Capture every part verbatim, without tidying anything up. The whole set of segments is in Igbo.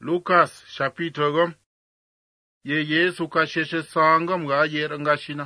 Lukas chapitre gom. Ye Yesu ka sheshe sangam ga yer nga shina.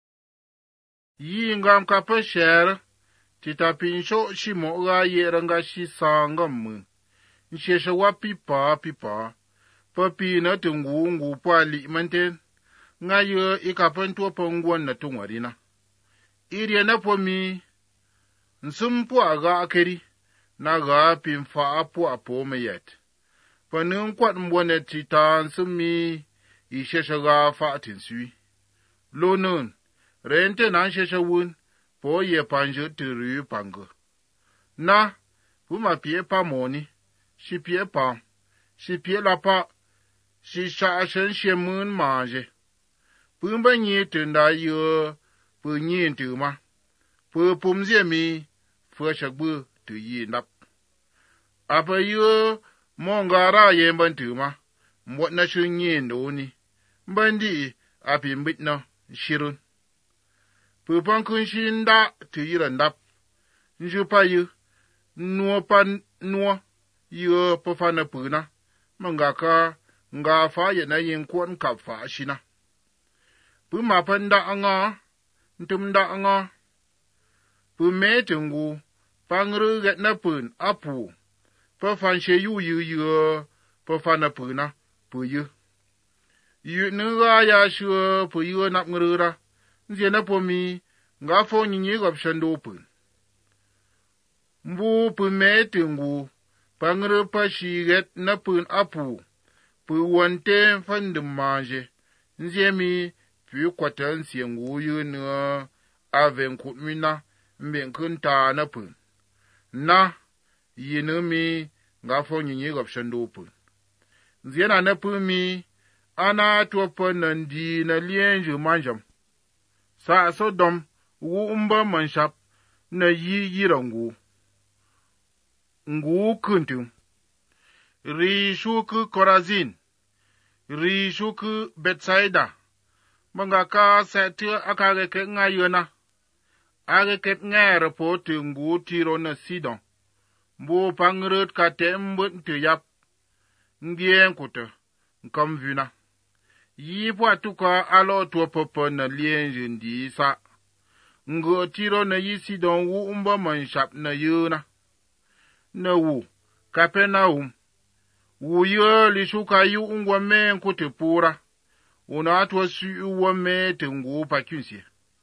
Yi ngam ka pe sher. Tita pinsho shimo ga yer nga shi sangam mun. Sheshe wa pipa pipa. Papi na tungu ngu pa li manten. Nga ye ikapentuwa pangwan na tungwarina. Iri na po mi. Nsumpu aga akeri. Na ga pimfa apu apo meyet. Panung kwat mbwane tita nsumi ishesha ga fatin sui. Lonun, rente nan shesha wun, po ye panje turu pangu. Na, puma pie pa moni, si pie pa, si pie la pa, si sha shen she mun manje. Pumba nye tunda ye, pu nye tuma, pu pumze mi, fwe shakbu tu yi nap. Apa ye, Mongara yemban tuma, mwot na shun yin doni, mbandi api mbit na shirun. Pupan kun shin da tu yiran dap, njupa yu, nuwa pan nuwa, yu pufana puna, mangaka nga fa yana yin kwan kap fa shina. Puma pan da anga, ntum da anga, pume tungu, pangru get na pun apu. Pa fan she yu yu yu, pa fan na pu na, pu yu. Yu nga ya shu, pu yu nap ngurura, nze na po mi, nga fo nyinyi gop shando pu. Mbu pu me tungu, pa nguru pa shiget na pu apu, pu wante fan de manje, nze mi, pu kwata nsi ngu yu nga, aven kutmina, mben kunta na pu. Na, yinu mi nga fo nyinyi gop shando pu. Nziena na pu mi ana tuwa nandi na lienju manjam. Sa so dom wu umba manshap na yi yirangu. Ngu kuntum. Ri shuku Korazin. Ri shuku Betsaida. Manga ka seti akageke nga yona. Ageke nga reporti ngu tiro na Sidon. Mbo pangrut ka tembut te yap. Ngien kuta. Nkam vina. Yi pwa tuka alo tuwa popo na lienje ndi sa. Ngo tiro na yi Sidon wu umba manshap na yona. Na wu. Kape na um. Wu ye li shuka yu ungwa men kute pura. Una atwa su uwa me te ngu pa kunsi.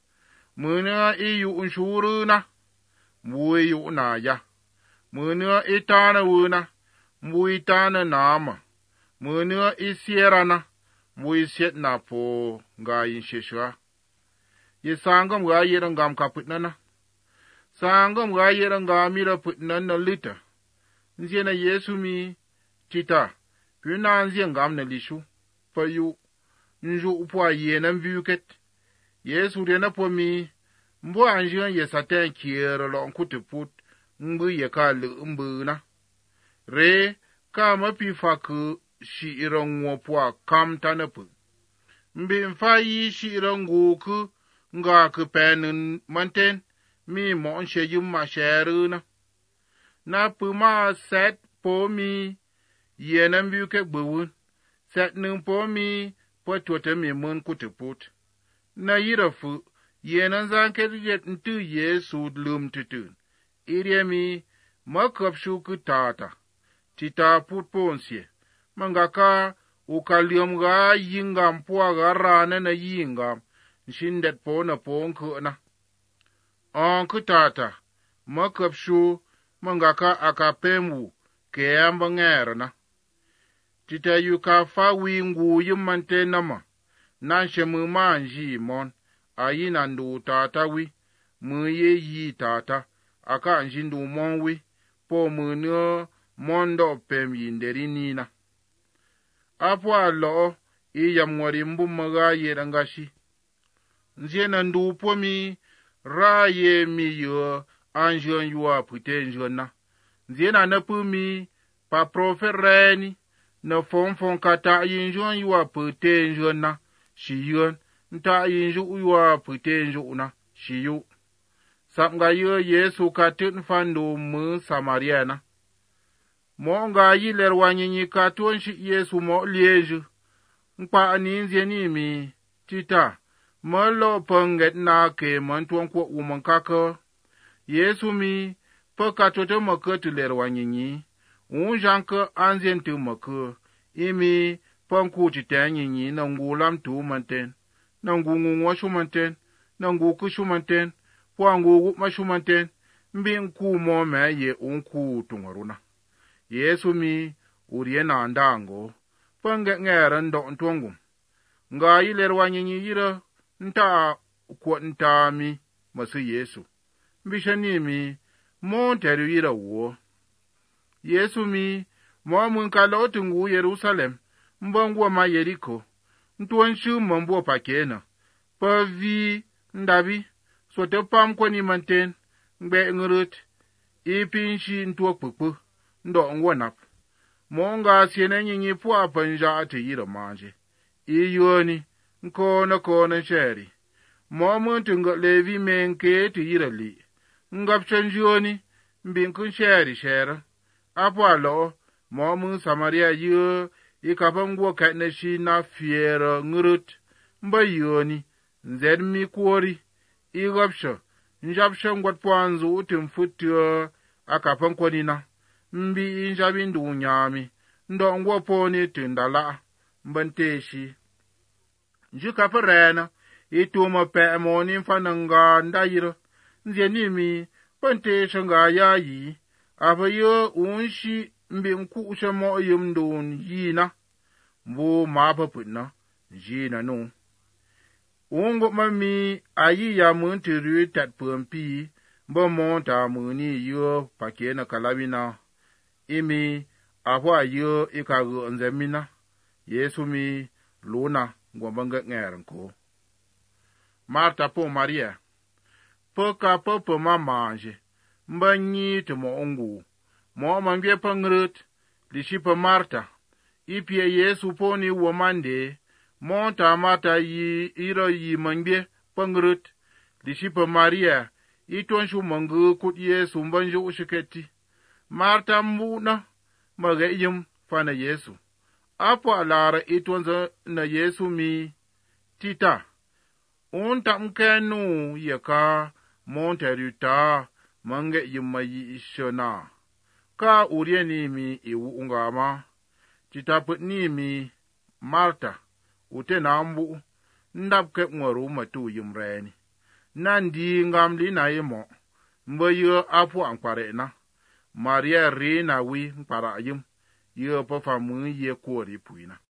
Muna iyu unshuru na. Mwe yu na ya. Mwenua itana wuna, mwu itana nama. Mwenua isiera na, mwu isiet na po nga insheshwa. Ye sangam nga yera ngam kaputna na. Sangam nga yera ngamira putna na lita. Nzie na Yesu mi, tita, puna nzie ngam na lishu, pa yu, nju upwa yena mvyuket. Yesu rena po mi, mbu anjian ye saten kiera lo nkute put. Mbu ye ka lu mbu na. Re, ka mapi fa ku shi irangu pwa kam tanapu. Mbi mfa yi shi irangu ku nga ku penun manten mi mon she yum ma sheru na. Na pu ma set po mi ye na mbu ke buwun. Set nun po mi po tuote mi mun kutuput. Na yirafu ye na zanke yet ntu Yesu lum tutun. Iri mi makap shuku tata. Tita put ponsie. Mangaka ukalium ga yingam pua ga rana na yingam. Nshindet po na ponku na. Anku tata. Makap shu mangaka akapemu keamba ngera na. Tita yuka fa wingu yumante nama. Nanshe mu manji mon. Ayina ndu tata wi. Muye yi tata. Aka anjindu monwi, po mwenye mondo pem yinderi nina. Apwa lo, iya mwari mbu mga yerangashi. Nziena ndu po mi, ra ye mi yo, anjion yuwa pute njona. Nziena napu mi, pa profereni, na fon fon kata yinjon yuwa pute njona, shiyun, nta yinju yuwa pute njona, shiyu. Sap nga ye Yesu ka tun fandu mu Samariana. mo nga yi ler wanyinyi ka tuon shi Yesu mo lieju nkpa aninzie ni mi tita mo lo ponget na ke mon tuon ko umon kaka Yesu mi pe ka toto mo ke tu ler wanyinyi un janke anzien tu mo ke imi pon ku ti tanyi na ngulam tu manten na ngungu wa shumanten na nguku shumanten po ngugu ma shumanten mbin ku mo me ye un ku tungoruna Yesu mi uriye na ndango pange ngere ndo ntongum nga yiler wanyinyi yira nta kwa nta mi masu Yesu mbishani mi mo teru yira wo Yesu mi mo mun kala otungu Yerusalem mbangwa ma Yeriko ntuon shu mambo pakena pa vi ndabi so te pam ko ni manten ngbe ngurut ipinshi ntuo kpukpu ndo ngwonap mo nga siene nyinyi pu apanja ate yira manje iyoni nko na ko na sheri mo muntu ngo levi menke te yira li ngap chanjoni mbinkun sheri shera apo alo mo mun Samaria yo ikapangwo ka na shi na fiera ngurut mbayoni nzed mi kwori igapsho njapsho ngwat pwanzu utim futyo akapang konina mbi injabi ndu nyami ndo ngwo poni tindala mbanteshi njuka parena ituma pe moni mfananga ndayiro nzenimi pantesha nga yayi abayo unshi mbi nku shamo yumdun yina mbu mapa putna jina no ungo mami ayi ya muntiru tatpumpi mbo monta muni yo pakena kalabina imi ahwa yo ikagu nzemina Yesu mi luna ngwambanga ngeranko Marta po Maria poka popo mamanje mbanyi tumo ongu mo mambye pangrut lishipa Marta ipie Yesu poni womande monta mata yi iro yi mambye pangrut lishipa Maria itonshu mangu kut Yesu mbanjo ushiketi Marta mbuna magayim fana Yesu apo alara itonza na Yesu mi tita unta mkenu yaka monta ruta mange yimayi ishona ka urieni mi iwu ungama tita putni mi Marta ute nambu ndapke ngwaru matu yimreni nandi ngamli na yimo mbayo apo ankware na Maria rina wi mpara yim yo pa famu ye kori puina